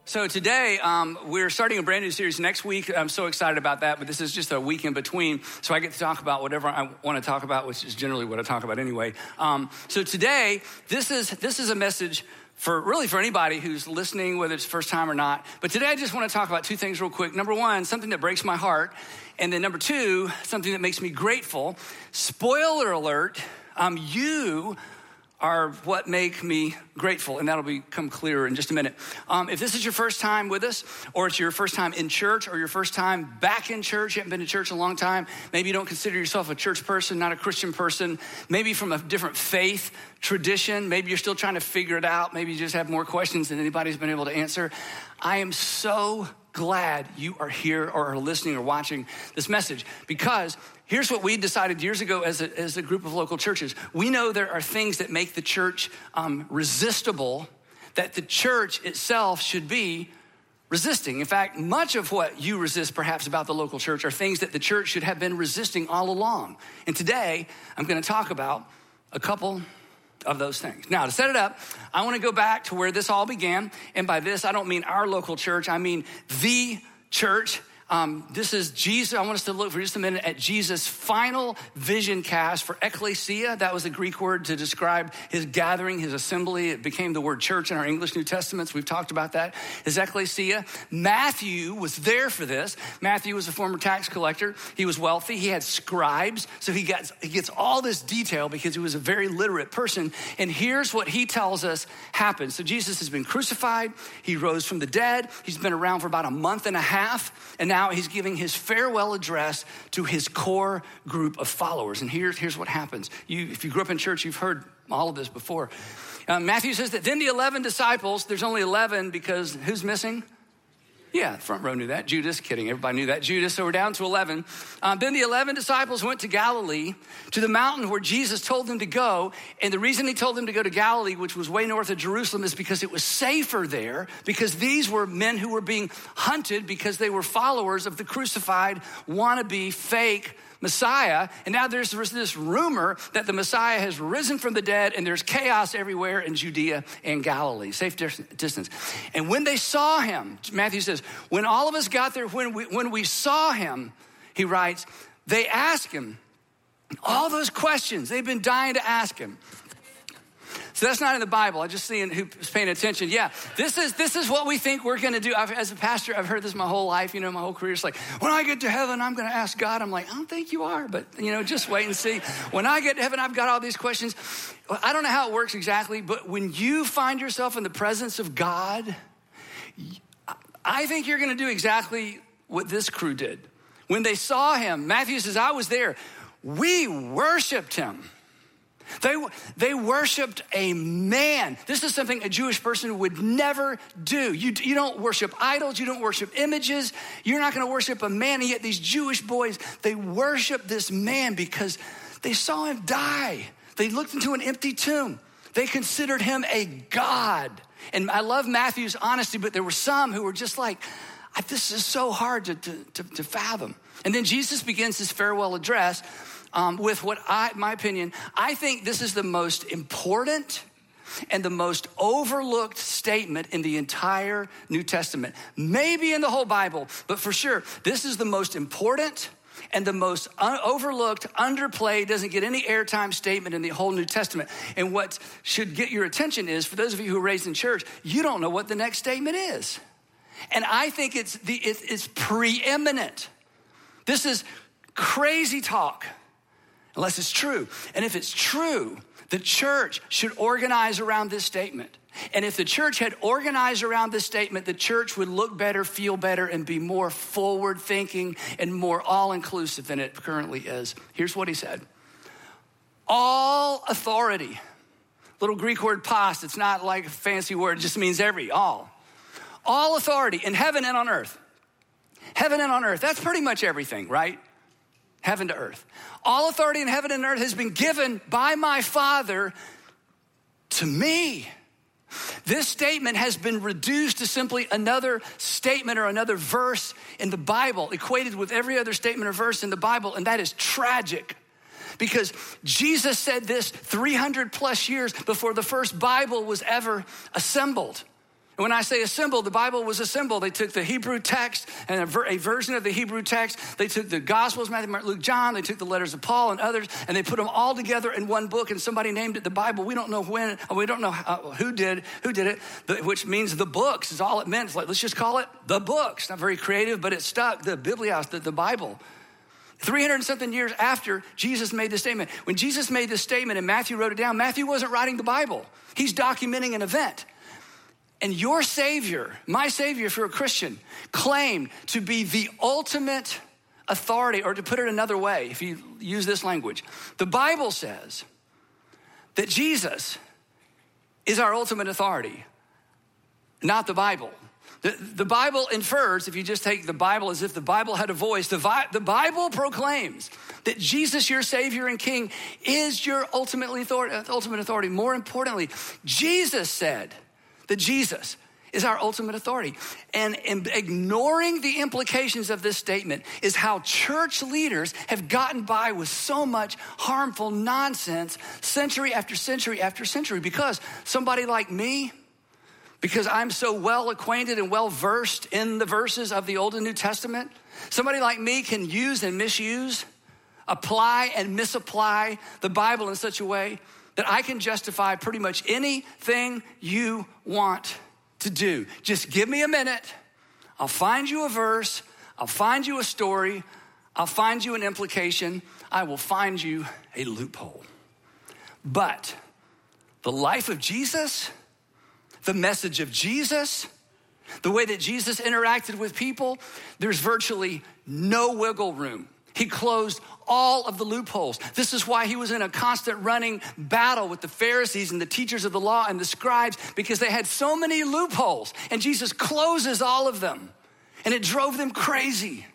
So today, we're starting a brand new series next week. I'm so excited about that, but this is just a week in between, so I get to talk about whatever I want to talk about, which is generally what I talk about anyway. So today, this is a message for anybody who's listening, whether it's first time or not. But today, I just want to talk about two things real quick. Number one, something that breaks my heart, and then number two, something that makes me grateful. Spoiler alert, you are what make me grateful, and that'll become clearer in just a minute. If this is your first time with us, or it's your first time in church, or your first time back in church, you haven't been to church in a long time, maybe you don't consider yourself a church person, not a Christian person, maybe from a different faith tradition, maybe you're still trying to figure it out, maybe you just have more questions than anybody's been able to answer. I am so glad you are here or are listening or watching this message, because here's what we decided years ago as a group of local churches. We know there are things that make the church resistible, that the church itself should be resisting. In fact, much of what you resist perhaps about the local church are things that the church should have been resisting all along. And today, I'm going to talk about a couple of those things. Now, to set it up, I want to go back to where this all began. And by this, I don't mean our local church. I mean the church. This is Jesus. I want us to look for just a minute at Jesus' final vision cast for ecclesia. That was a Greek word to describe his gathering, his assembly. It became the word church in our English New Testaments. We've talked about that. His ecclesia. Matthew was there for this. Matthew was a former tax collector. He was wealthy. He had scribes. So he gets all this detail because he was a very literate person. And here's what he tells us happened. So Jesus has been crucified. He rose from the dead. He's been around for about a month and a half. And now he's giving his farewell address to his core group of followers. And here's what happens. If you grew up in church, you've heard all of this before. Matthew says that then the 11 disciples, there's only 11 because who's missing? Yeah, front row knew that. Judas, kidding, everybody knew that. Judas, so we're down to 11. Then the 11 disciples went to Galilee, to the mountain where Jesus told them to go. And the reason he told them to go to Galilee, which was way north of Jerusalem, is because it was safer there, because these were men who were being hunted because they were followers of the crucified, wannabe, fake Messiah. And now there's this rumor that the Messiah has risen from the dead, and there's chaos everywhere in Judea and Galilee, safe distance. And when they saw him, Matthew says, when all of us got there, when we saw him, he writes, they asked him all those questions they've been dying to ask him. So that's not in the Bible. I'm just seeing who's paying attention. Yeah, this is what we think we're going to do. As a pastor, I've heard this my whole life, my whole career. It's like, when I get to heaven, I'm going to ask God. I'm like, I don't think you are, but just wait and see. When I get to heaven, I've got all these questions. I don't know how it works exactly, but when you find yourself in the presence of God, I think you're going to do exactly what this crew did. When they saw him, Matthew says, I was there. We worshiped him. They worshiped a man. This is something a Jewish person would never do. You don't worship idols. You don't worship images. You're not going to worship a man. And yet these Jewish boys, they worship this man because they saw him die. They looked into an empty tomb. They considered him a god. And I love Matthew's honesty, but there were some who were just like, this is so hard to fathom. And then Jesus begins his farewell address with my opinion, I think this is the most important and the most overlooked statement in the entire New Testament. Maybe in the whole Bible, but for sure, this is the most important and the most overlooked, underplayed, doesn't get any airtime statement in the whole New Testament. And what should get your attention is, for those of you who are raised in church, you don't know what the next statement is. And I think it's preeminent. This is crazy talk. Unless it's true. And if it's true, the church should organize around this statement. And if the church had organized around this statement, the church would look better, feel better, and be more forward-thinking and more all-inclusive than it currently is. Here's what he said. All authority. Little Greek word pas. It's not like a fancy word. It just means all. All authority in heaven and on earth. Heaven and on earth. That's pretty much everything, right? Heaven to earth. All authority in heaven and earth has been given by my Father to me. This statement has been reduced to simply another statement or another verse in the Bible, equated with every other statement or verse in the Bible, and that is tragic. Because Jesus said this 300 plus years before the first Bible was ever assembled. when I say assemble, the Bible was assembled. They took the Hebrew text and a version of the Hebrew text. They took the Gospels, Matthew, Mark, Luke, John. They took the letters of Paul and others, and they put them all together in one book, and somebody named it the Bible. We don't know when, we don't know who did it, which means the books is all it meant. It's like, let's just call it the books. Not very creative, but it stuck, the Biblios, the Bible. 300 and something years after Jesus made this statement. When Jesus made this statement and Matthew wrote it down, Matthew wasn't writing the Bible. He's documenting an event. And your Savior, my Savior, if you're a Christian, claimed to be the ultimate authority, or to put it another way, if you use this language, the Bible says that Jesus is our ultimate authority, not the Bible. The Bible infers, if you just take the Bible as if the Bible had a voice, the Bible proclaims that Jesus, your Savior and King, is your ultimate authority. More importantly, Jesus said that Jesus is our ultimate authority. And ignoring the implications of this statement is how church leaders have gotten by with so much harmful nonsense century after century after century. Because somebody like me, because I'm so well acquainted and well versed in the verses of the Old and New Testament, somebody like me can use and misuse, apply and misapply the Bible in such a way that I can justify pretty much anything you want to do. Just give me a minute. I'll find you a verse. I'll find you a story. I'll find you an implication. I will find you a loophole. But the life of Jesus, the message of Jesus, the way that Jesus interacted with people, there's virtually no wiggle room. He closed all of the loopholes. This is why he was in a constant running battle with the Pharisees and the teachers of the law and the scribes, because they had so many loopholes, and Jesus closes all of them, and it drove them crazy.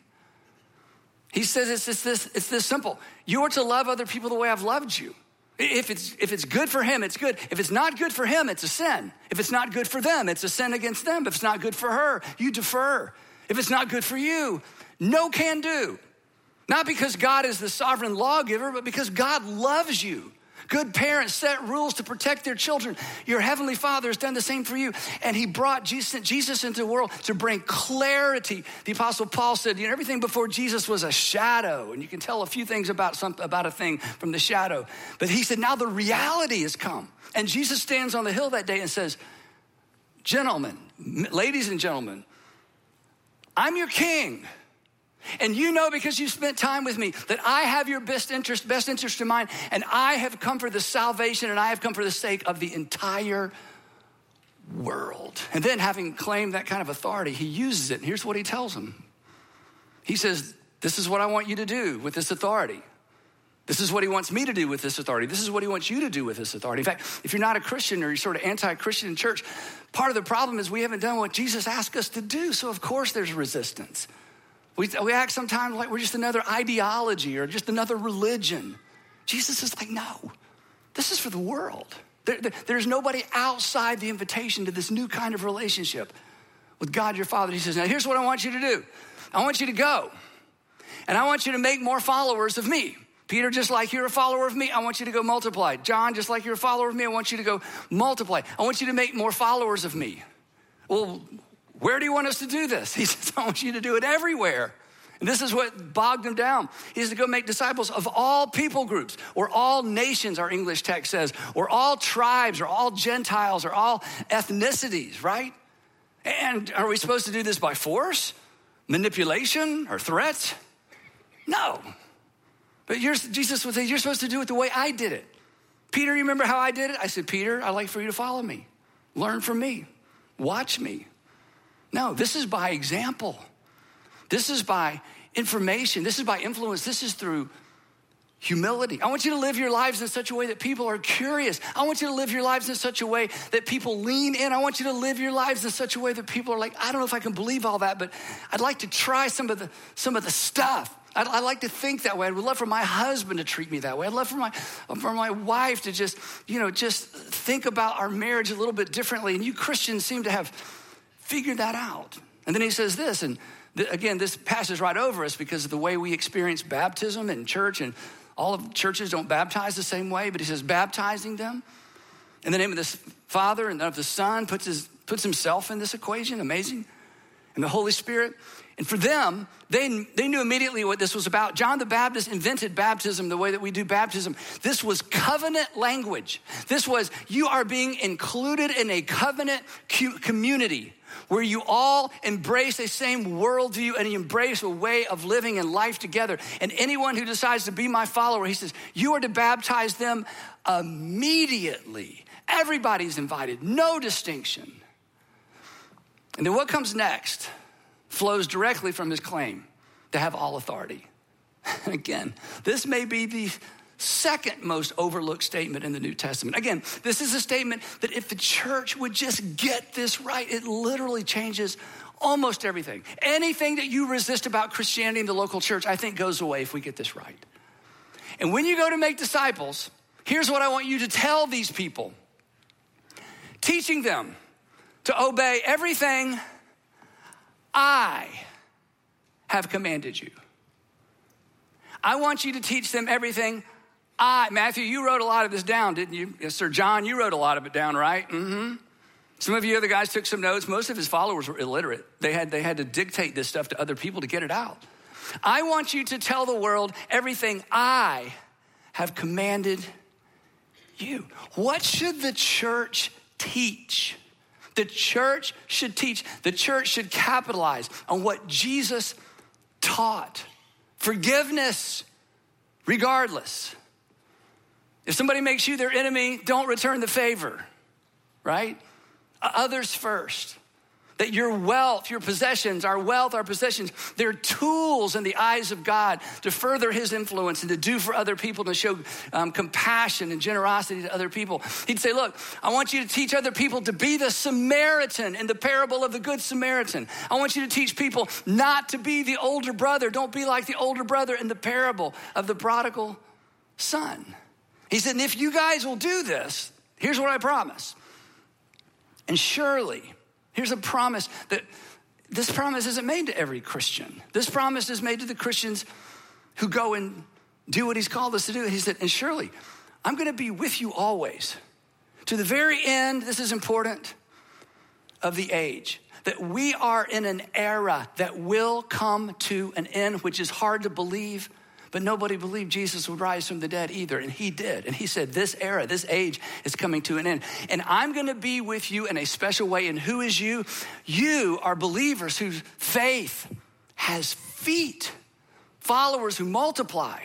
He says it's this simple. You are to love other people the way I've loved you. If it's good for him, it's good. If it's not good for him, it's a sin. If it's not good for them, it's a sin against them. If it's not good for her, you defer. If it's not good for you, no can do. Not because God is the sovereign lawgiver, but because God loves you. Good parents set rules to protect their children. Your heavenly Father has done the same for you. And he brought Jesus into the world to bring clarity. The Apostle Paul said, everything before Jesus was a shadow. And you can tell a few things about a thing from the shadow. But he said, now the reality has come. And Jesus stands on the hill that day and says, gentlemen, ladies and gentlemen, I'm your king. And you know, because you've spent time with me, that I have your best interest in mind, and I have come for the salvation, and I have come for the sake of the entire world. And then, having claimed that kind of authority, he uses it. And here's what he tells them. He says, this is what I want you to do with this authority. This is what he wants me to do with this authority. This is what he wants you to do with this authority. In fact, if you're not a Christian or you're sort of anti-Christian in church, part of the problem is we haven't done what Jesus asked us to do. So of course there's resistance. We act sometimes like we're just another ideology or just another religion. Jesus is like, no, this is for the world. There's nobody outside the invitation to this new kind of relationship with God your Father. He says, now here's what I want you to do. I want you to go, and I want you to make more followers of me. Peter, just like you're a follower of me, I want you to go multiply. John, just like you're a follower of me, I want you to go multiply. I want you to make more followers of me. Well, where do you want us to do this? He says, I want you to do it everywhere. And this is what bogged him down. He has to go make disciples of all people groups, or all nations, our English text says, or all tribes, or all Gentiles, or all ethnicities, right? And are we supposed to do this by force, manipulation, or threats? No. But Jesus would say, you're supposed to do it the way I did it. Peter, you remember how I did it? I said, Peter, I'd like for you to follow me. Learn from me. Watch me. No, this is by example. This is by information. This is by influence. This is through humility. I want you to live your lives in such a way that people are curious. I want you to live your lives in such a way that people lean in. I want you to live your lives in such a way that people are like, I don't know if I can believe all that, but I'd like to try some of the stuff. I'd like to think that way. I would love for my husband to treat me that way. I'd love for my wife to just think about our marriage a little bit differently. And you Christians seem to have figured that out. And then he says this, and again, this passes right over us because of the way we experience baptism in church, and all of churches don't baptize the same way, but he says, baptizing them in the name of the Father and of the Son, puts his puts himself in this equation, amazing. And the Holy Spirit. And for them, they knew immediately what this was about. John the Baptist invented baptism the way that we do baptism. This was covenant language. This was, you are being included in a covenant community where you all embrace a same worldview and you embrace a way of living and life together. And anyone who decides to be my follower, he says, you are to baptize them immediately. Everybody's invited, no distinction. And then what comes next flows directly from his claim to have all authority. And again, this may be the second most overlooked statement in the New Testament. Again, this is a statement that if the church would just get this right, it literally changes almost everything. Anything that you resist about Christianity in the local church, I think goes away if we get this right. And when you go to make disciples, here's what I want you to tell these people. Teaching them to obey everything I have commanded you. I want you to teach them everything Matthew, you wrote a lot of this down, didn't you? Yes, sir. John, you wrote a lot of it down, right? Mm-hmm. Some of you other guys took some notes. Most of his followers were illiterate. They had to dictate this stuff to other people to get it out. I want you to tell the world everything I have commanded you. What should the church teach? The church should teach. The church should capitalize on what Jesus taught. Forgiveness, regardless. If somebody makes you their enemy, don't return the favor, right? Others first. That your wealth, your possessions, our wealth, our possessions, they're tools in the eyes of God to further his influence and to do for other people, to show compassion and generosity to other people. He'd say, look, I want you to teach other people to be the Samaritan in the parable of the Good Samaritan. I want you to teach people not to be the older brother. Don't be like the older brother in the parable of the prodigal son. He said, and if you guys will do this, here's what I promise. And surely, here's a promise that this promise isn't made to every Christian. This promise is made to the Christians who go and do what he's called us to do. He said, and surely, I'm going to be with you always to the very end, this is important, of the age. That we are in an era that will come to an end, which is hard to believe. But nobody believed Jesus would rise from the dead either, and he did. And he said, this era, this age is coming to an end. And I'm gonna be with you in a special way. And who is you? You are believers whose faith has feet, followers who multiply.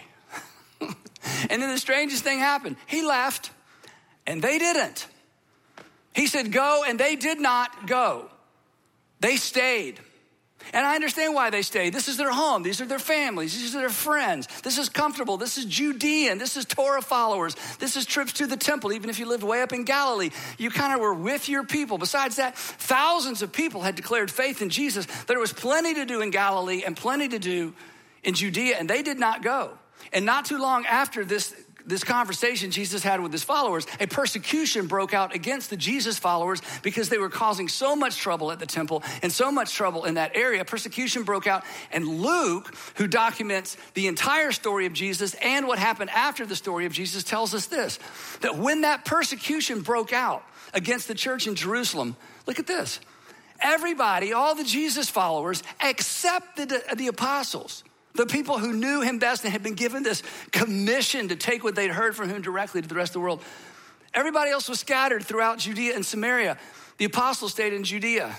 And then the strangest thing happened. He left, and they didn't. He said, go, and they did not go. They stayed. And I understand why they stayed. This is their home. These are their families. These are their friends. This is comfortable. This is Judean. This is Torah followers. This is trips to the temple. Even if you lived way up in Galilee, you kind of were with your people. Besides that, thousands of people had declared faith in Jesus. There was plenty to do in Galilee and plenty to do in Judea, and they did not go. And not too long after this conversation Jesus had with his followers, a persecution broke out against the Jesus followers because they were causing so much trouble at the temple and so much trouble in that area. Persecution broke out, and Luke, who documents the entire story of Jesus and what happened after the story of Jesus, tells us this, that when that persecution broke out against the church in Jerusalem, look at this, everybody, all the Jesus followers, except the apostles, the people who knew him best and had been given this commission to take what they'd heard from him directly to the rest of the world. Everybody else was scattered throughout Judea and Samaria. The apostles stayed in Judea.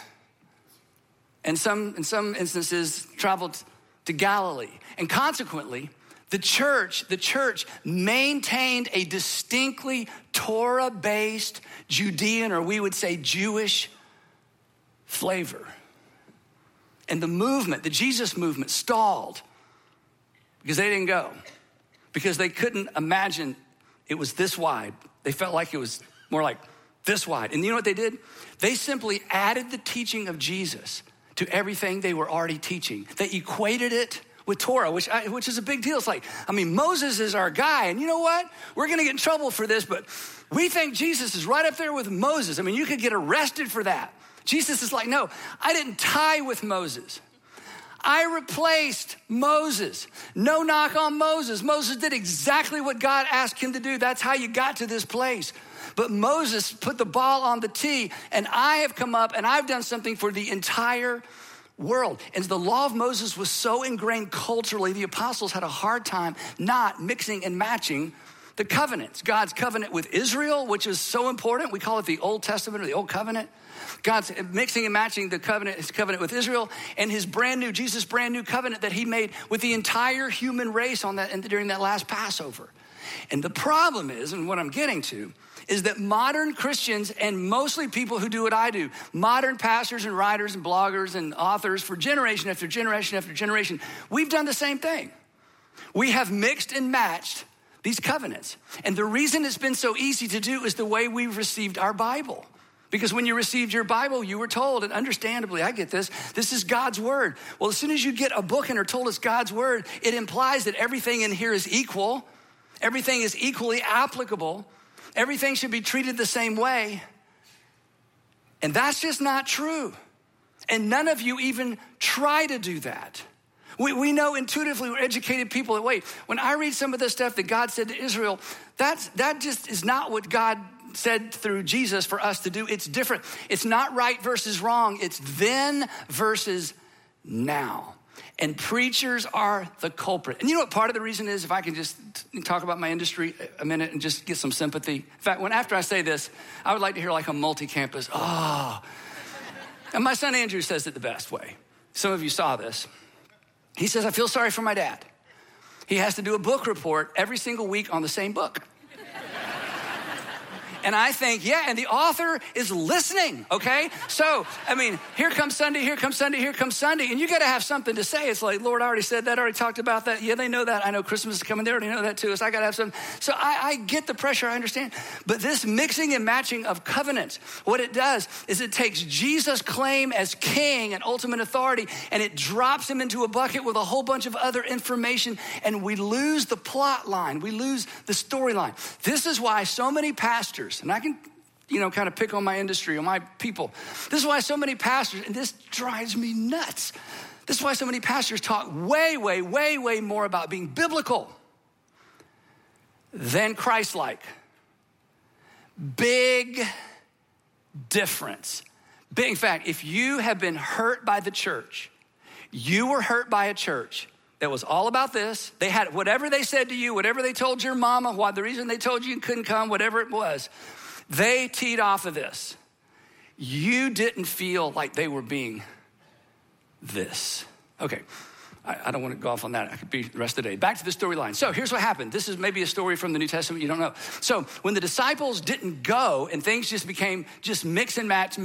And in some instances, traveled to Galilee. And consequently, the church maintained a distinctly Torah-based Judean, or we would say Jewish, flavor. And the Jesus movement stalled because they didn't go, because they couldn't imagine it was this wide. They felt like it was more like this wide. And you know what they did? They simply added the teaching of Jesus to everything they were already teaching. They equated it with Torah, which is a big deal. It's like, Moses is our guy. And you know what? We're going to get in trouble for this, but we think Jesus is right up there with Moses. You could get arrested for that. Jesus is like, no, I didn't tie with Moses. I replaced Moses. No knock on Moses. Moses did exactly what God asked him to do. That's how you got to this place. But Moses put the ball on the tee, and I have come up and I've done something for the entire world. And the law of Moses was so ingrained culturally, the apostles had a hard time not mixing and matching the covenants. God's covenant with Israel, which is so important. We call it the Old Testament or the Old Covenant. God's mixing and matching the covenant, his covenant with Israel, and Jesus' brand new covenant that he made with the entire human race on that and during that last Passover. And the problem is, and what I'm getting to, is that modern Christians and mostly people who do what I do, modern pastors and writers and bloggers and authors for generation after generation after generation, we've done the same thing. We have mixed and matched these covenants. And the reason it's been so easy to do is the way we've received our Bible. Because when you received your Bible, you were told, and understandably, I get this is God's word. Well, as soon as you get a book and are told it's God's word, it implies that everything in here is equal. Everything is equally applicable. Everything should be treated the same way. And that's just not true. And none of you even try to do that. We know intuitively, we're educated people that, wait, when I read some of the stuff that God said to Israel, that just is not what God said through Jesus for us to do. It's different. It's not right versus wrong. It's then versus now. And preachers are the culprit. And you know what part of the reason is, if I can just talk about my industry a minute and just get some sympathy. In fact, after I say this, I would like to hear like a multi-campus, oh. And my son Andrew says it the best way. Some of you saw this. He says, I feel sorry for my dad. He has to do a book report every single week on the same book. And I think, yeah, and the author is listening, okay? So, I mean, here comes Sunday, here comes Sunday, here comes Sunday, and you gotta have something to say. It's like, Lord, I already said that, I already talked about that. Yeah, they know that. I know Christmas is coming, they already know that too, so I gotta have something. So I get the pressure, I understand. But this mixing and matching of covenants, what it does is it takes Jesus' claim as king and ultimate authority, and it drops him into a bucket with a whole bunch of other information, and we lose the plot line, we lose the storyline. This is why so many pastors, and I can, kind of pick on my industry, on my people. This is why so many pastors, and this drives me nuts. This is why so many pastors talk way, way, way, way more about being biblical than Christ-like. Big difference. In fact, if you have been hurt by the church, you were hurt by a church that was all about this. They had whatever they said to you, whatever they told your mama, why the reason they told you couldn't come, whatever it was, they teed off of this. You didn't feel like they were being this. Okay, I don't want to go off on that. I could be the rest of the day. Back to the storyline. So here's what happened. This is maybe a story from the New Testament you don't know. So when the disciples didn't go and things just became just mix and match,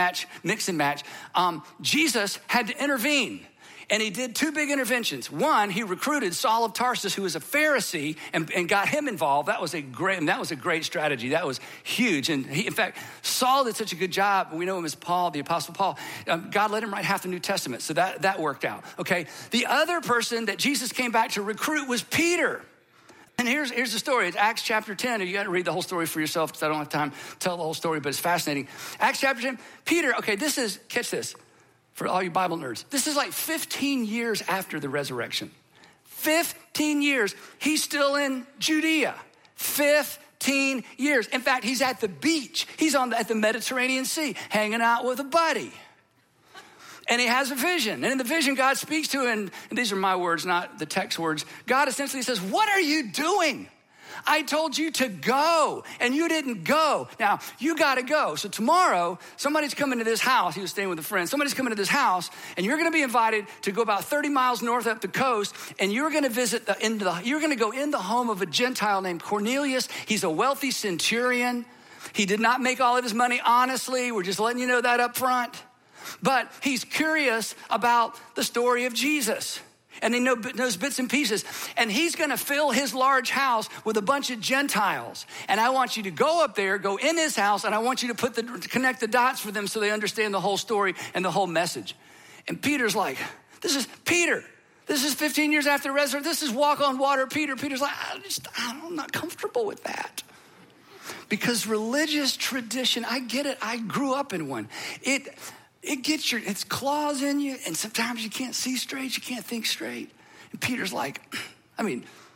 Jesus had to intervene. And he did two big interventions. One, he recruited Saul of Tarsus, who was a Pharisee, and got him involved. That was a great strategy. That was huge. And in fact, Saul did such a good job. We know him as Paul, the Apostle Paul. God let him write half the New Testament, so that worked out. Okay. The other person that Jesus came back to recruit was Peter. And here's the story. It's Acts chapter 10. You got to read the whole story for yourself because I don't have time to tell the whole story, but it's fascinating. Acts chapter 10. Peter. Okay, catch this. For all you Bible nerds, this is like 15 years after the resurrection. 15 years, he's still in Judea. 15 years. In fact, he's at the beach. He's at the Mediterranean Sea, hanging out with a buddy. And he has a vision. And in the vision, God speaks to him, and these are my words, not the text words. God essentially says, what are you doing? I told you to go, and you didn't go. Now, you got to go. So tomorrow, somebody's coming to this house. He was staying with a friend. Somebody's coming to this house, and you're going to be invited to go about 30 miles north up the coast, and you're going to you're going to go in the home of a Gentile named Cornelius. He's a wealthy centurion. He did not make all of his money honestly. We're just letting you know that up front. But he's curious about the story of Jesus. And he knows bits and pieces. And he's going to fill his large house with a bunch of Gentiles. And I want you to go up there, go in his house, and I want you to connect the dots for them so they understand the whole story and the whole message. And Peter's like, this is Peter. This is 15 years after the resurrection. This is walk on water, Peter. Peter's like, I'm not comfortable with that. Because religious tradition, I get it. I grew up in one. It gets its claws in you, and sometimes you can't see straight, you can't think straight. And Peter's like,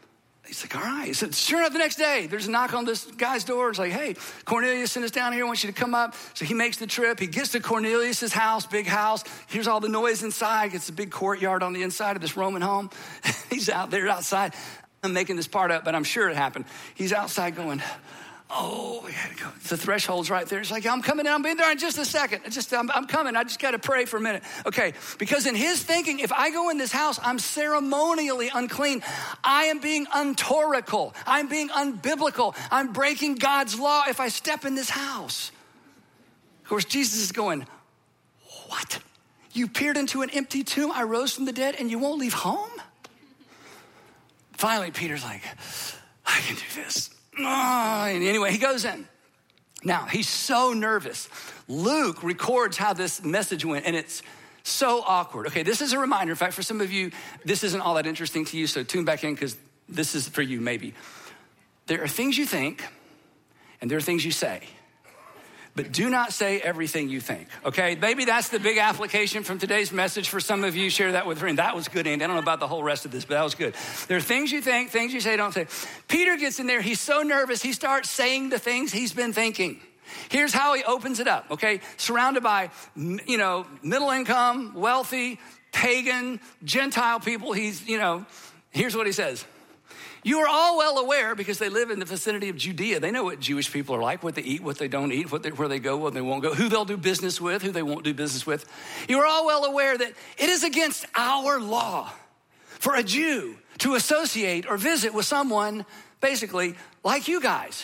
He's like, all right. So sure enough, the next day, there's a knock on this guy's door. It's like, hey, Cornelius sent us down here. I want you to come up. So he makes the trip. He gets to Cornelius's house, big house. Hears all the noise inside. Gets a big courtyard on the inside of this Roman home. He's out there outside. I'm making this part up, but I'm sure it happened. He's outside going, oh, we gotta go. The threshold's right there. It's like, I'm coming in. I'll be there in just a second. I'm coming. I just got to pray for a minute. Okay, because in his thinking, if I go in this house, I'm ceremonially unclean. I am being untorical. I'm being unbiblical. I'm breaking God's law if I step in this house. Of course, Jesus is going, what? You peered into an empty tomb. I rose from the dead and you won't leave home? Finally, Peter's like, I can do this. And anyway, he goes in. Now, he's so nervous. Luke records how this message went, and it's so awkward. Okay, this is a reminder. In fact, for some of you, this isn't all that interesting to you, so tune back in because this is for you maybe. There are things you think, and there are things you say. But do not say everything you think, okay? Maybe that's the big application from today's message for some of you. Share that with a friend. That was good, Andy. I don't know about the whole rest of this, but that was good. There are things you think, things you say, don't say. Peter gets in there. He's so nervous. He starts saying the things he's been thinking. Here's how he opens it up, okay? Surrounded by, middle income, wealthy, pagan, Gentile people. Here's what he says. You are all well aware, because they live in the vicinity of Judea. They know what Jewish people are like, what they eat, what they don't eat, where they go, what they won't go, who they'll do business with, who they won't do business with. You are all well aware that it is against our law for a Jew to associate or visit with someone basically like you guys.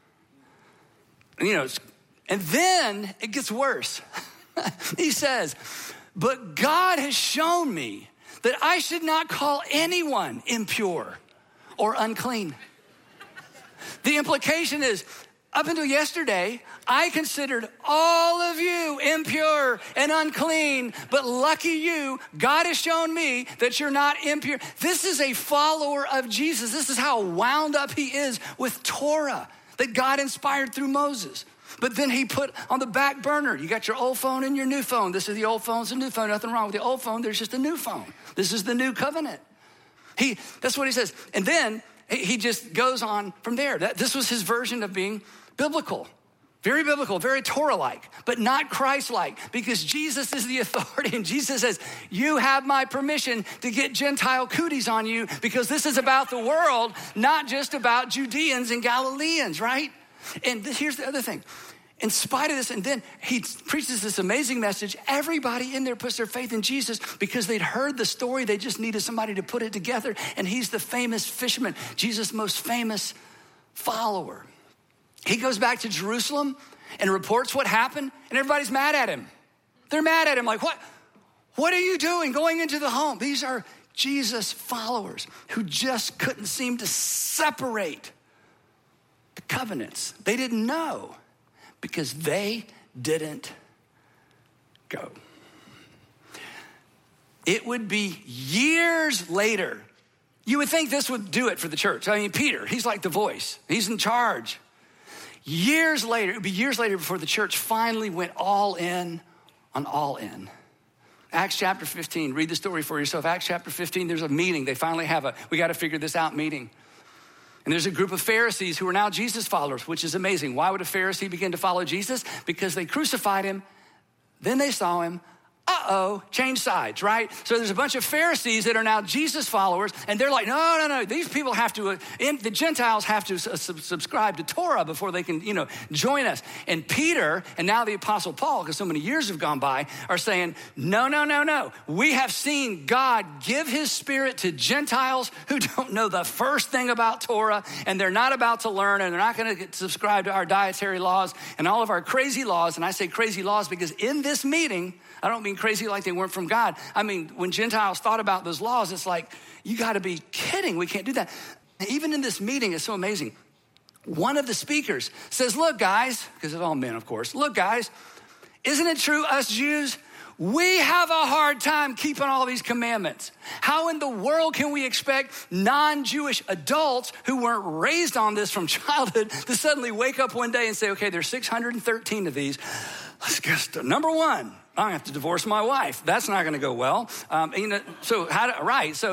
And then it gets worse. He says, but God has shown me that I should not call anyone impure or unclean. The implication is, up until yesterday, I considered all of you impure and unclean, but lucky you, God has shown me that you're not impure. This is a follower of Jesus. This is how wound up he is with Torah that God inspired through Moses. But then he put on the back burner, you got your old phone and your new phone. This is the old phone, it's a new phone. Nothing wrong with the old phone, there's just a new phone. This is the new covenant. That's what he says. And then he just goes on from there. This was his version of being biblical. Very biblical, very Torah-like, but not Christ-like, because Jesus is the authority. And Jesus says, you have my permission to get Gentile cooties on you, because this is about the world, not just about Judeans and Galileans, right? And here's the other thing. In spite of this, and then he preaches this amazing message. Everybody in there puts their faith in Jesus because they'd heard the story. They just needed somebody to put it together. And he's the famous fisherman, Jesus' most famous follower. He goes back to Jerusalem and reports what happened, and everybody's mad at him. They're mad at him like, what are you doing going into the home? These are Jesus followers who just couldn't seem to separate the covenants. They didn't know. Because they didn't go. It would be years later. You would think this would do it for the church. I mean, Peter, he's like the voice. He's in charge. Years later, it would be years later before the church finally went all in on all in. Acts chapter 15, read the story for yourself. Acts chapter 15, there's a meeting. They finally have we got to figure this out meeting. And there's a group of Pharisees who are now Jesus followers, which is amazing. Why would a Pharisee begin to follow Jesus? Because they crucified him, then they saw him, change sides, right? So there's a bunch of Pharisees that are now Jesus followers, and they're like, no, these people have to, the Gentiles have to subscribe to Torah before they can, join us. And Peter, and now the Apostle Paul, because so many years have gone by, are saying, no. We have seen God give his spirit to Gentiles who don't know the first thing about Torah, and they're not about to learn, and they're not going to subscribe to our dietary laws and all of our crazy laws. And I say crazy laws because in this meeting, I don't mean crazy like they weren't from God. I mean, when Gentiles thought about those laws, it's like, you got to be kidding. We can't do that. Even in this meeting, it's so amazing. One of the speakers says, look, guys, because it's all men, of course. Look, guys, isn't it true, us Jews, we have a hard time keeping all these commandments. How in the world can we expect non-Jewish adults who weren't raised on this from childhood to suddenly wake up one day and say, okay, there's 613 of these. Let's get number one. I have to divorce my wife. That's not going to go well. So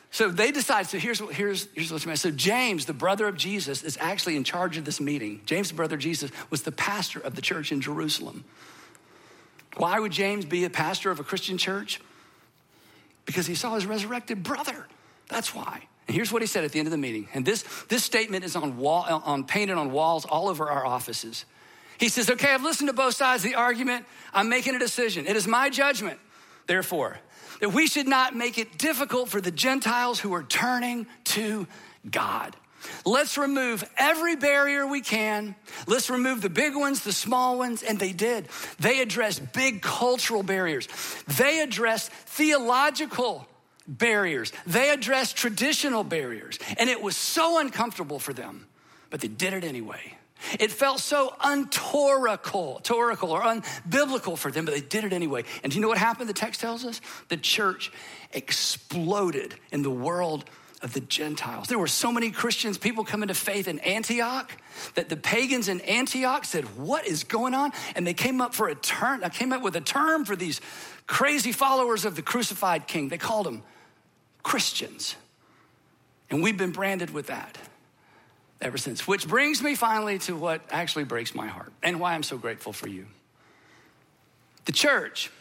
So they decide, so here's what's going on. So James, the brother of Jesus, is actually in charge of this meeting. James, the brother of Jesus, was the pastor of the church in Jerusalem. Why would James be a pastor of a Christian church? Because he saw his resurrected brother. That's why. And here's what he said at the end of the meeting. And this statement is painted on walls all over our offices. He says, okay, I've listened to both sides of the argument. I'm making a decision. It is my judgment, therefore, that we should not make it difficult for the Gentiles who are turning to God. Let's remove every barrier we can. Let's remove the big ones, the small ones, and they did. They addressed big cultural barriers. They addressed theological barriers. They addressed traditional barriers. And it was so uncomfortable for them, but they did it anyway. It felt so untorical or unbiblical for them, but they did it anyway. And do you know what happened? The text tells us the church exploded in the world of the Gentiles. There were so many Christians, people coming to faith in Antioch, that the pagans in Antioch said, what is going on? And they came up with a term for these crazy followers of the crucified king. They called them Christians. And we've been branded with that ever since, which brings me finally to what actually breaks my heart and why I'm so grateful for you. The church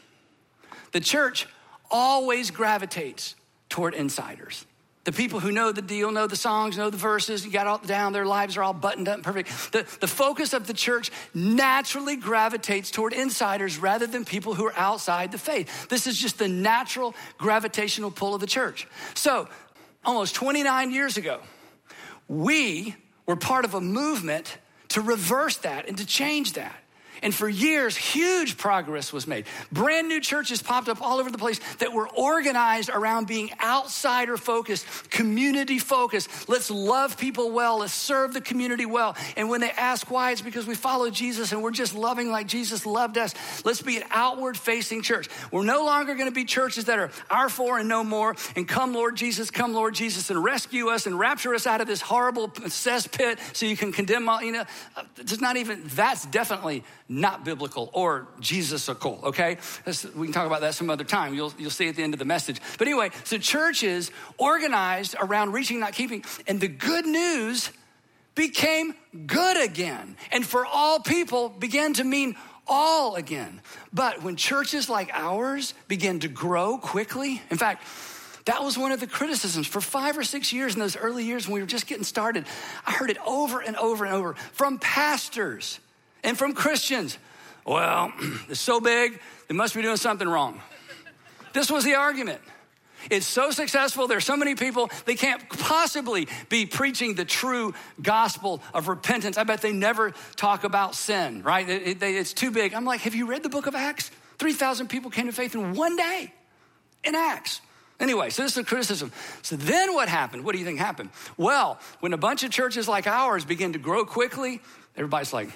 always gravitates toward insiders. The people who know the deal, know the songs, know the verses, you got all down, their lives are all buttoned up and perfect. The focus of the church naturally gravitates toward insiders rather than people who are outside the faith. This is just the natural gravitational pull of the church. So almost 29 years ago, we were part of a movement to reverse that and to change that. And for years, huge progress was made. Brand new churches popped up all over the place that were organized around being outsider focused, community focused. Let's love people well. Let's serve the community well. And when they ask why, it's because we follow Jesus and we're just loving like Jesus loved us. Let's be an outward facing church. We're no longer going to be churches that are our for and no more and come Lord Jesus, and rescue us and rapture us out of this horrible cesspit so you can condemn all, that's definitely not biblical or Jesus-ical, okay? We can talk about that some other time. You'll see at the end of the message. But anyway, so churches organized around reaching, not keeping, and the good news became good again. And for all people began to mean all again. But when churches like ours began to grow quickly, in fact, that was one of the criticisms. For 5 or 6 years in those early years when we were just getting started, I heard it over and over and over from pastors and from Christians. Well, it's so big, they must be doing something wrong. This was the argument. It's so successful, there's so many people, they can't possibly be preaching the true gospel of repentance. I bet they never talk about sin, right? It's too big. I'm like, have you read the book of Acts? 3,000 people came to faith in one day in Acts. Anyway, so this is a criticism. So then what happened? What do you think happened? Well, when a bunch of churches like ours begin to grow quickly, everybody's like,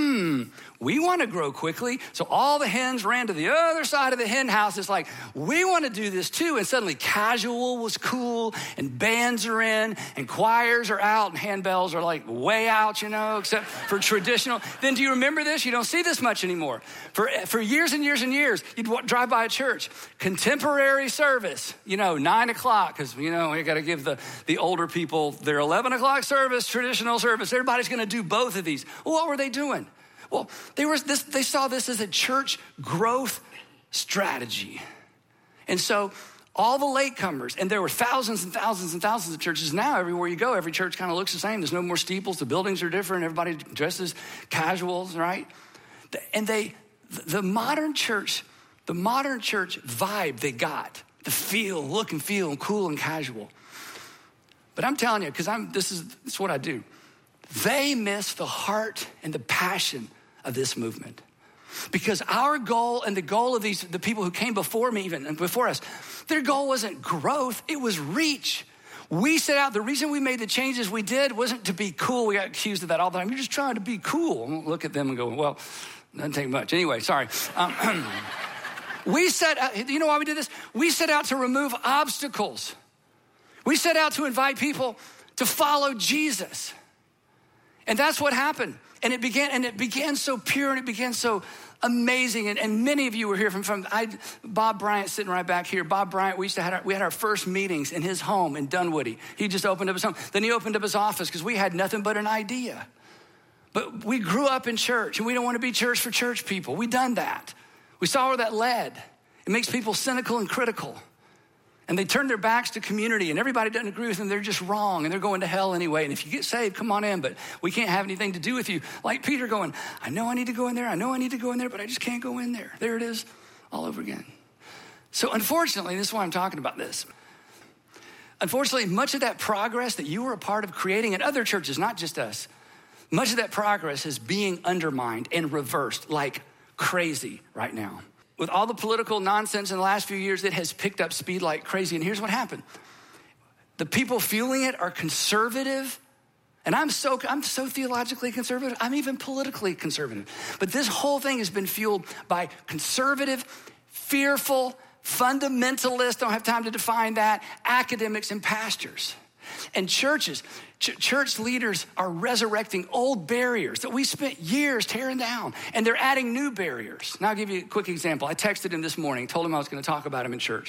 we want to grow quickly. So all the hens ran to the other side of the hen house. It's like, we want to do this too. And suddenly casual was cool and bands are in and choirs are out and handbells are like way out, except for traditional. Then do you remember this? You don't see this much anymore. For years and years and years, you'd drive by a church, contemporary service, 9 o'clock, because, we got to give the older people their 11 o'clock service, traditional service. Everybody's going to do both of these. Well, what were they doing? Well, they saw this as a church growth strategy. And so all the latecomers, and there were thousands and thousands and thousands of churches. Now everywhere you go, every church kind of looks the same. There's no more steeples. The buildings are different. Everybody dresses casuals, right? And the modern church vibe they got, the feel, look and feel, and cool and casual. But I'm telling you, because this is what I do. They miss the heart and the passion of this movement. Because our goal and the goal of the people who came before me even and before us, their goal wasn't growth, it was reach. We set out, the reason we made the changes we did wasn't to be cool. We got accused of that all the time. You're just trying to be cool. I won't look at them and go, well, doesn't take much. Anyway, sorry. We set out, you know why we did this? We set out to remove obstacles. We set out to invite people to follow Jesus. And that's what happened. And it began so pure, and it began so amazing. And many of you were here from Bob Bryant sitting right back here. Bob Bryant, we had our first meetings in his home in Dunwoody. He just opened up his home. Then he opened up his office because we had nothing but an idea. But we grew up in church, and we don't want to be church for church people. We done that. We saw where that led. It makes people cynical and critical. And they turn their backs to community, and everybody doesn't agree with them. They're just wrong, and they're going to hell anyway. And if you get saved, come on in, but we can't have anything to do with you. Like Peter going, I know I need to go in there. I know I need to go in there, but I just can't go in there. There it is all over again. So unfortunately, this is why I'm talking about this. Unfortunately, much of that progress that you were a part of creating in other churches, not just us, much of that progress is being undermined and reversed like crazy right now. With all the political nonsense in the last few years, it has picked up speed like crazy. And here's what happened. The people fueling it are conservative. And I'm so theologically conservative. I'm even politically conservative. But this whole thing has been fueled by conservative, fearful, fundamentalist, don't have time to define that, academics and pastors. And churches, church leaders are resurrecting old barriers that we spent years tearing down, and they're adding new barriers. Now I'll give you a quick example. I texted him this morning, told him I was going to talk about him in church.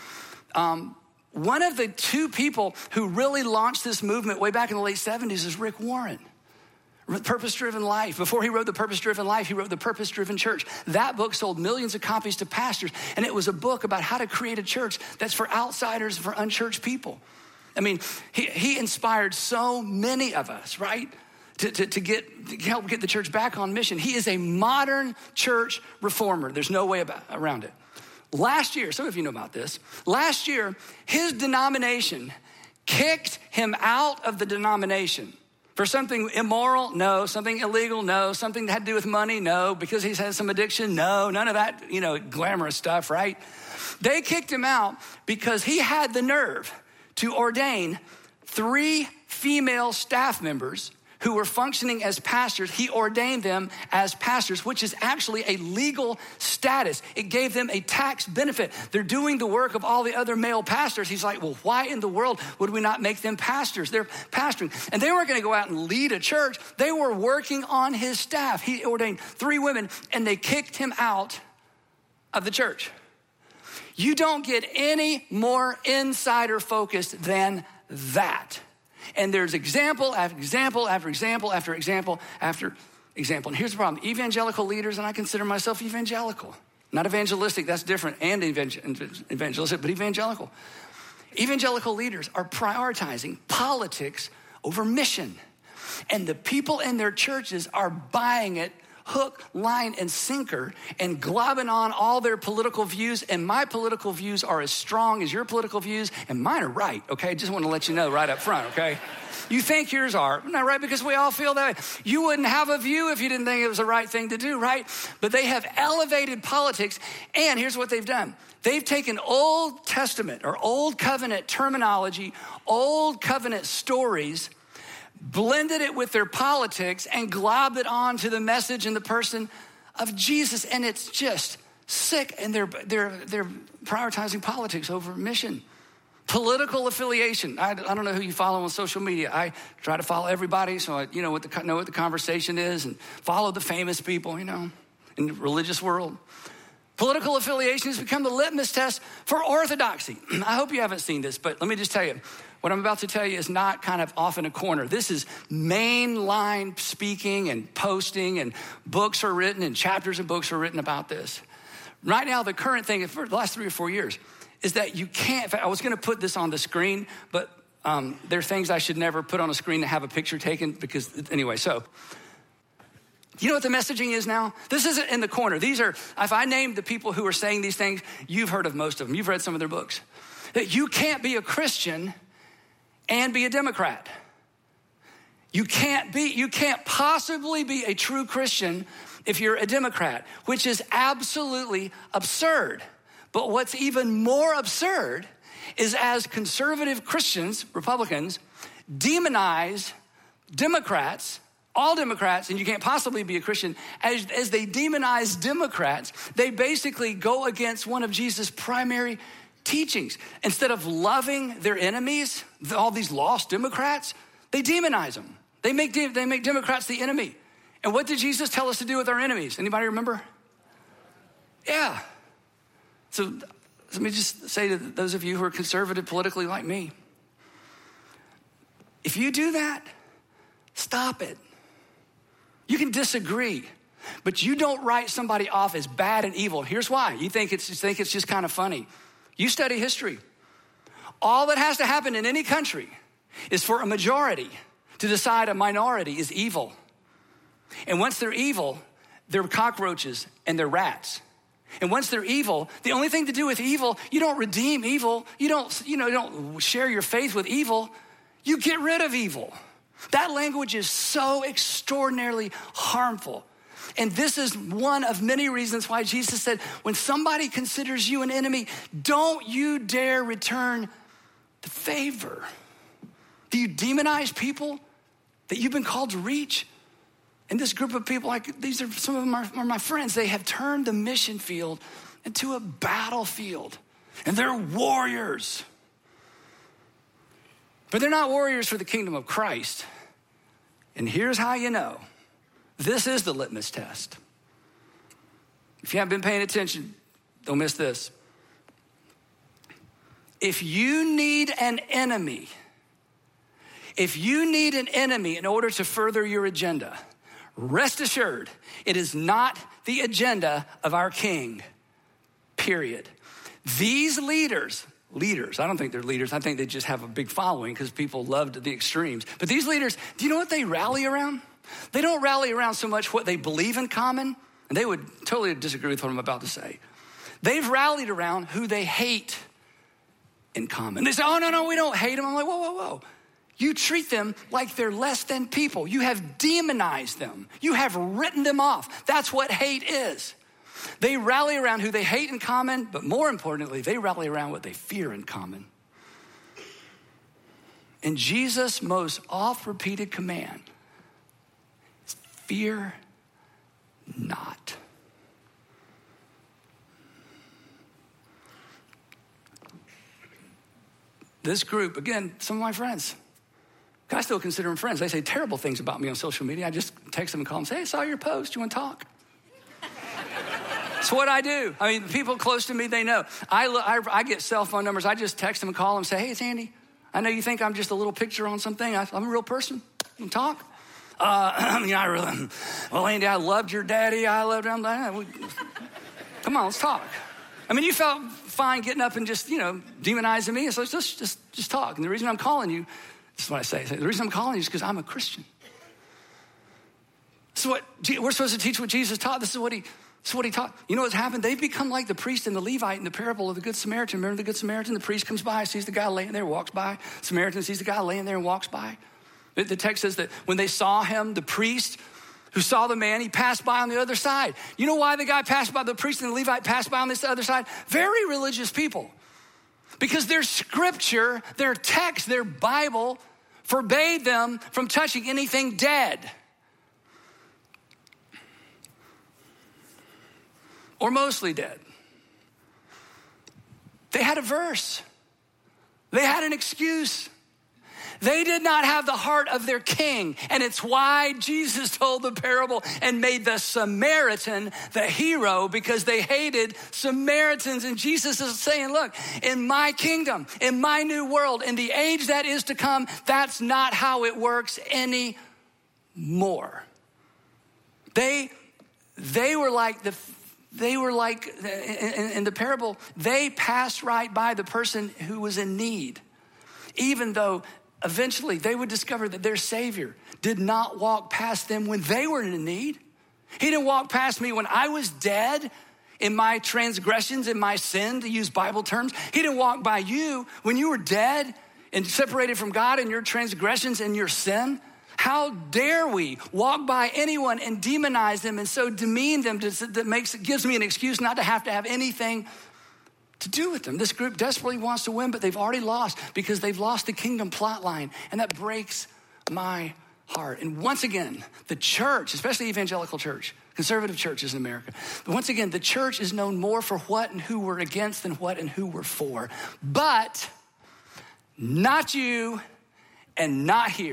One of the two people who really launched this movement way back in the late 70s is Rick Warren. Purpose-Driven Life. Before he wrote The Purpose-Driven Life, he wrote The Purpose-Driven Church. That book sold millions of copies to pastors, and it was a book about how to create a church that's for outsiders, for unchurched people. I mean, he inspired so many of us, right? To help get the church back on mission. He is a modern church reformer. There's no way around it. Last year, some of you know about this. Last year, his denomination kicked him out of the denomination. For something immoral? No. Something illegal? No. Something that had to do with money? No. Because he's had some addiction? No. None of that, glamorous stuff, right? They kicked him out because he had the nerve to ordain 3 female staff members who were functioning as pastors. He ordained them as pastors, which is actually a legal status. It gave them a tax benefit. They're doing the work of all the other male pastors. He's like, well, why in the world would we not make them pastors? They're pastoring. And they weren't going to go out and lead a church. They were working on his staff. He ordained 3 women, and they kicked him out of the church. You don't get any more insider focused than that. And there's example after example after example after example after example. And here's the problem. Evangelical leaders, and I consider myself evangelical. Not evangelistic, that's different, and evangelistic, but evangelical. Evangelical leaders are prioritizing politics over mission. And the people in their churches are buying it hook, line, and sinker, and globbing on all their political views. And my political views are as strong as your political views, and mine are right, okay? Just want to let you know right up front, okay? You think yours are, not right, because we all feel that way. You wouldn't have a view if you didn't think it was the right thing to do, right? But they have elevated politics, and here's what they've done. They've taken Old Testament or Old Covenant terminology, Old Covenant stories, blended it with their politics, and globbed it on to the message and the person of Jesus. And it's just sick. And they're prioritizing politics over mission. Political affiliation. I don't know who you follow on social media. I try to follow everybody so I know what the conversation is, and follow the famous people, in the religious world. Political affiliation has become the litmus test for orthodoxy. I hope you haven't seen this, but let me just tell you, what I'm about to tell you is not kind of off in a corner. This is mainline speaking and posting, and books are written and chapters of books are written about this. Right now, the current thing for the last 3 or 4 years is that you can't, in fact, I was going to put this on the screen, but there are things I should never put on a screen to have a picture taken because, anyway, so. You know what the messaging is now? This isn't in the corner. These are, if I named the people who are saying these things, you've heard of most of them. You've read some of their books. That you can't be a Christian and be a Democrat. You can't possibly be a true Christian if you're a Democrat, which is absolutely absurd. But what's even more absurd is as conservative Christians, Republicans, demonize Democrats, all Democrats, and you can't possibly be a Christian, as they demonize Democrats, they basically go against one of Jesus' primary teachings. Instead of loving their enemies, all these lost Democrats, they demonize them. They make Democrats the enemy. And what did Jesus tell us to do with our enemies? Anybody remember? Yeah. So let me just say to those of you who are conservative politically like me, if you do that, stop it. You can disagree, but you don't write somebody off as bad and evil. Here's why. You think it's just kind of funny. You study history. All that has to happen in any country is for a majority to decide a minority is evil. And once they're evil, they're cockroaches and they're rats. And once they're evil, the only thing to do with evil, you don't redeem evil. You don't share your faith with evil. You get rid of evil. That language is so extraordinarily harmful. And this is one of many reasons why Jesus said, when somebody considers you an enemy, don't you dare return the favor. Do you demonize people that you've been called to reach? And this group of people, like these are some of them are my friends. They have turned the mission field into a battlefield. And they're warriors. But they're not warriors for the kingdom of Christ. And here's how you know. This is the litmus test. If you haven't been paying attention, don't miss this. If you need an enemy in order to further your agenda, rest assured, it is not the agenda of our King, period. These leaders, I don't think they're leaders. I think they just have a big following because people loved the extremes. But these leaders, do you know what they rally around? They don't rally around so much what they believe in common, and they would totally disagree with what I'm about to say. They've rallied around who they hate in common. They say, oh, no, we don't hate them. I'm like, whoa. You treat them like they're less than people. You have demonized them. You have written them off. That's what hate is. They rally around who they hate in common, but more importantly, they rally around what they fear in common. And Jesus' most oft-repeated command is fear not. This group, again, some of my friends, I still consider them friends. They say terrible things about me on social media. I just text them and call them and say, hey, I saw your post. You want to talk? That's what I do. I mean, people close to me, they know. I get cell phone numbers. I just text them and call them and say, hey, it's Andy. I know you think I'm just a little picture on something. I'm a real person. You can talk. Well, Andy, I loved your daddy. I loved him. Come on, let's talk. I mean, you felt fine getting up and just, demonizing me. So let's just talk. And the reason I'm calling you, this is what I say. The reason I'm calling you is because I'm a Christian. This is what we're supposed to teach what Jesus taught. This is what he taught. You know what's happened? They've become like the priest and the Levite in the parable of the Good Samaritan. Remember the Good Samaritan? The priest comes by, sees the guy laying there, walks by. Samaritan sees the guy laying there and walks by. The text says that when they saw him, the priest who saw the man, he passed by on the other side. You know why the guy passed by, the priest and the Levite passed by on this other side? Very religious people. Because their scripture, their text, their Bible forbade them from touching anything dead. Or mostly dead. They had a verse. They had an excuse. They did not have the heart of their king. And it's why Jesus told the parable and made the Samaritan the hero, because they hated Samaritans. And Jesus is saying, look, in my kingdom, in my new world, in the age that is to come, that's not how it works anymore. They were like in the parable, they passed right by the person who was in need, even though eventually they would discover that their Savior did not walk past them when they were in need. He didn't walk past me when I was dead in my transgressions, in my sin, to use Bible terms. He didn't walk by you when you were dead and separated from God in your transgressions and your sin. How dare we walk by anyone and demonize them and so demean them that gives me an excuse not to have anything to do with them. This group desperately wants to win, but they've already lost because they've lost the kingdom plot line, and that breaks my heart. And once again, the church, especially evangelical church, conservative churches in America, but once again, the church is known more for what and who we're against than what and who we're for. But not you and not here.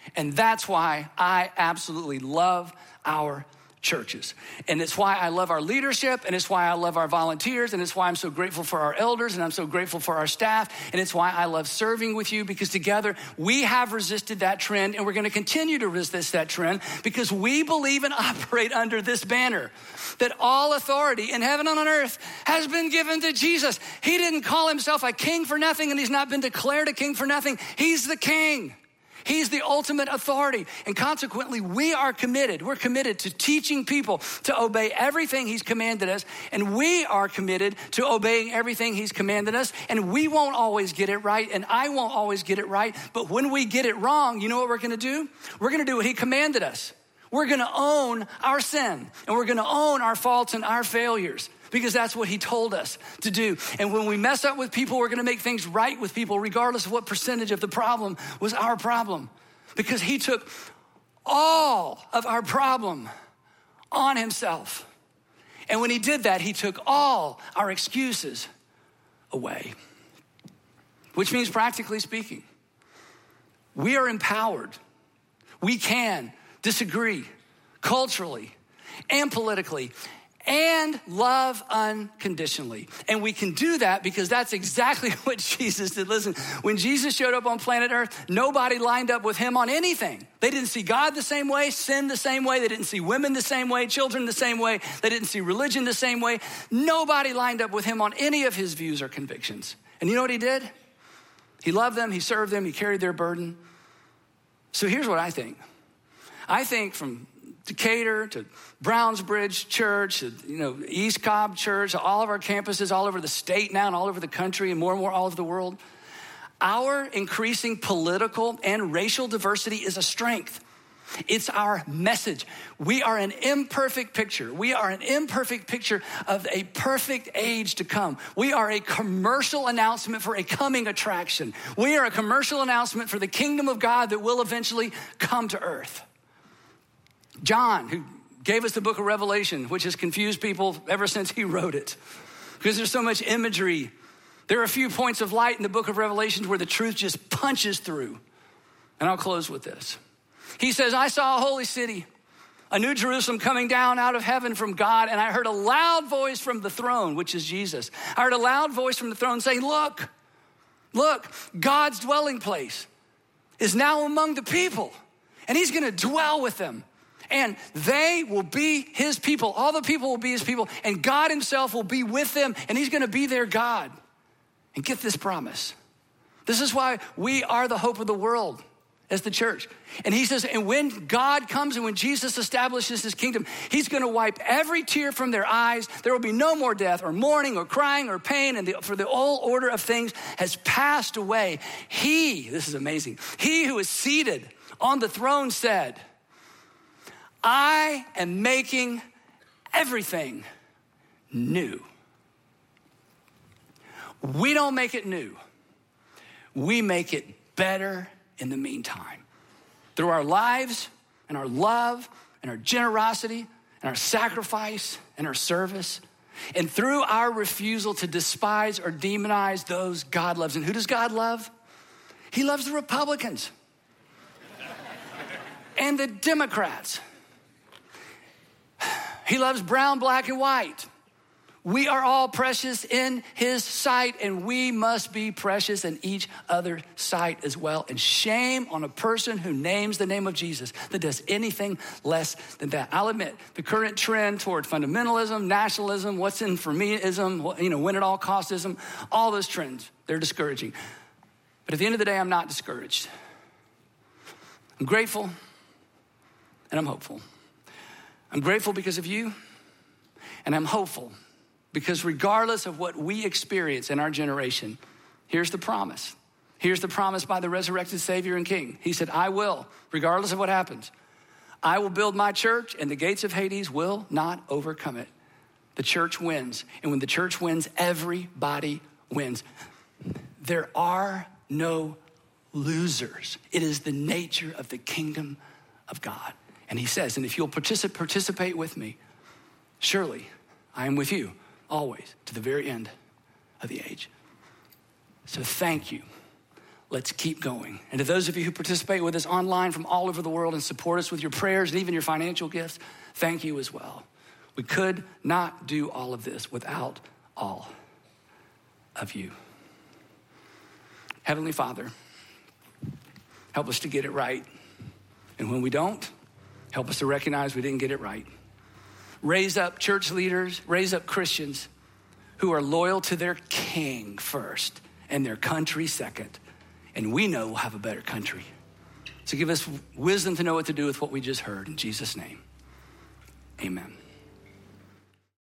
And that's why I absolutely love our churches. And it's why I love our leadership, and it's why I love our volunteers, and it's why I'm so grateful for our elders, and I'm so grateful for our staff, and it's why I love serving with you, because together we have resisted that trend, and we're gonna continue to resist that trend because we believe and operate under this banner that all authority in heaven and on earth has been given to Jesus. He didn't call himself a king for nothing, and he's not been declared a king for nothing. He's the king. He's the ultimate authority. And consequently, we're committed to teaching people to obey everything he's commanded us. And we are committed to obeying everything he's commanded us. And we won't always get it right. And I won't always get it right. But when we get it wrong, you know what we're going to do? We're going to do what he commanded us. We're going to own our sin. And we're going to own our faults and our failures, because that's what he told us to do. And when we mess up with people, we're gonna make things right with people, regardless of what percentage of the problem was our problem. Because he took all of our problem on himself. And when he did that, he took all our excuses away. Which means, practically speaking, we are empowered. We can disagree culturally and politically and love unconditionally. And we can do that because that's exactly what Jesus did. Listen, when Jesus showed up on planet Earth, nobody lined up with him on anything. They didn't see God the same way, sin the same way. They didn't see women the same way, children the same way. They didn't see religion the same way. Nobody lined up with him on any of his views or convictions. And you know what he did? He loved them, he served them, he carried their burden. So here's what I think. I think from Decatur to Brownsbridge Church, to, East Cobb Church, all of our campuses all over the state now and all over the country and more all over the world, our increasing political and racial diversity is a strength. It's our message. We are an imperfect picture. We are an imperfect picture of a perfect age to come. We are a commercial announcement for a coming attraction. We are a commercial announcement for the kingdom of God that will eventually come to earth. John, who gave us the book of Revelation, which has confused people ever since he wrote it, because there's so much imagery. There are a few points of light in the book of Revelation where the truth just punches through. And I'll close with this. He says, I saw a holy city, a new Jerusalem coming down out of heaven from God, and I heard a loud voice from the throne, which is Jesus. I heard a loud voice from the throne saying, look, God's dwelling place is now among the people, and he's gonna dwell with them. And they will be his people. All the people will be his people. And God himself will be with them. And he's going to be their God. And get this promise. This is why we are the hope of the world as the church. And he says, and when God comes and when Jesus establishes his kingdom, he's going to wipe every tear from their eyes. There will be no more death or mourning or crying or pain. And for the old order of things has passed away. This is amazing. He who is seated on the throne said, I am making everything new. We don't make it new. We make it better in the meantime. Through our lives and our love and our generosity and our sacrifice and our service, and through our refusal to despise or demonize those God loves. And who does God love? He loves the Republicans and the Democrats. He loves brown, black, and white. We are all precious in his sight, and we must be precious in each other's sight as well. And shame on a person who names the name of Jesus that does anything less than that. I'll admit, the current trend toward fundamentalism, nationalism, what's in for meism, win at all costism, all those trends, they're discouraging. But at the end of the day, I'm not discouraged. I'm grateful, and I'm hopeful. I'm grateful because of you, and I'm hopeful because regardless of what we experience in our generation, here's the promise. Here's the promise by the resurrected Savior and King. He said, I will, regardless of what happens, I will build my church, and the gates of Hades will not overcome it. The church wins, and when the church wins, everybody wins. There are no losers. It is the nature of the kingdom of God. And he says, and if you'll participate with me, surely I am with you always to the very end of the age. So thank you. let's keep going. And to those of you who participate with us online from all over the world and support us with your prayers and even your financial gifts, thank you as well. We could not do all of this without all of you. Heavenly Father, help us to get it right. And when we don't, help us to recognize we didn't get it right. Raise up church leaders, raise up Christians who are loyal to their king first and their country second. And we know we'll have a better country. So give us wisdom to know what to do with what we just heard. In Jesus' name, amen.